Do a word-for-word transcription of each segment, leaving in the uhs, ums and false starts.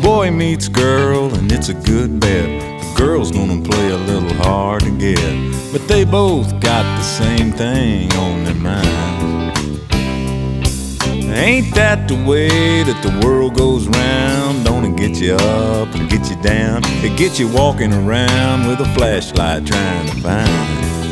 Boy meets girl and it's a good bet. The girl's gonna play a little hard to get, but they both got the same thing on their mind. Ain't that the way that the world goes round? Don't it get you up and get you down? It gets you walking around with a flashlight trying to find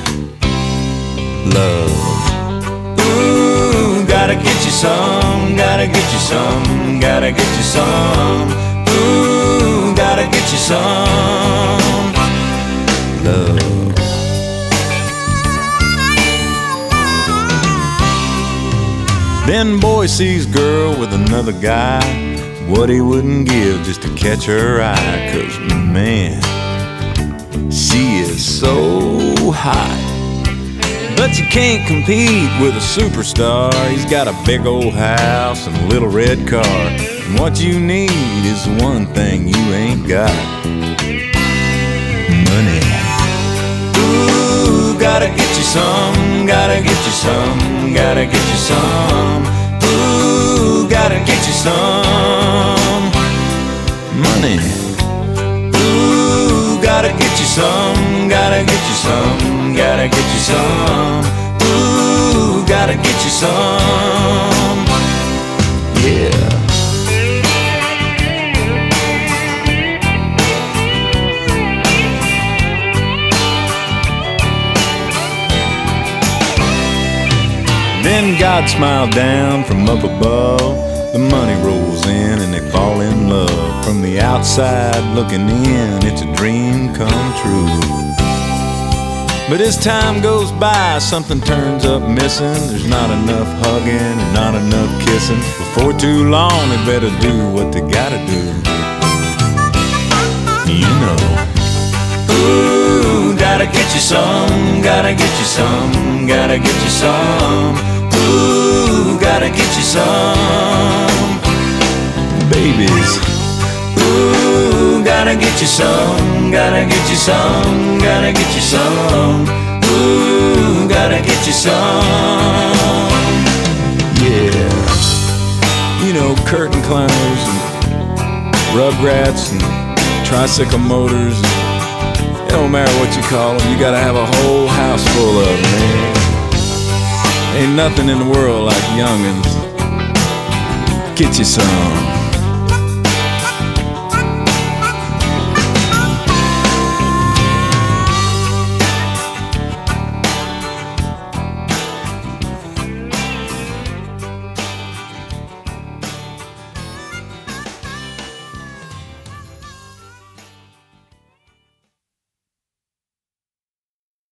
love. Ooh, gotta get you some, gotta get you some, gotta get you some. Ooh, gotta get you some love. Then boy sees girl with another guy, what he wouldn't give just to catch her eye. 'Cause man, she is so hot. But you can't compete with a superstar. He's got a big old house and a little red car, and what you need is the one thing you ain't got: money. Ooh, gotta get you some, gotta get you some, gotta get you some. Ooh, gotta get you some money. Ooh, gotta get you some, gotta get you some, gotta get you some. Ooh, gotta get you some, yeah. Then God smiled down from up above. The money rolls in and they fall in love. From the outside looking in, it's a dream come true. But as time goes by, something turns up missing. There's not enough hugging and not enough kissing. Before too long, they better do what they gotta do. You know. Ooh, gotta get you some, gotta get you some, gotta get you some. Ooh, gotta get you some babies. Ooh, gotta get you some, gotta get you some, gotta get you some. Ooh, gotta get you some, yeah. You know, curtain climbers and rugrats and tricycle motors. It don't matter what you call them, you gotta have a whole house full of them, man. Ain't nothing in the world like young'uns. Get you some.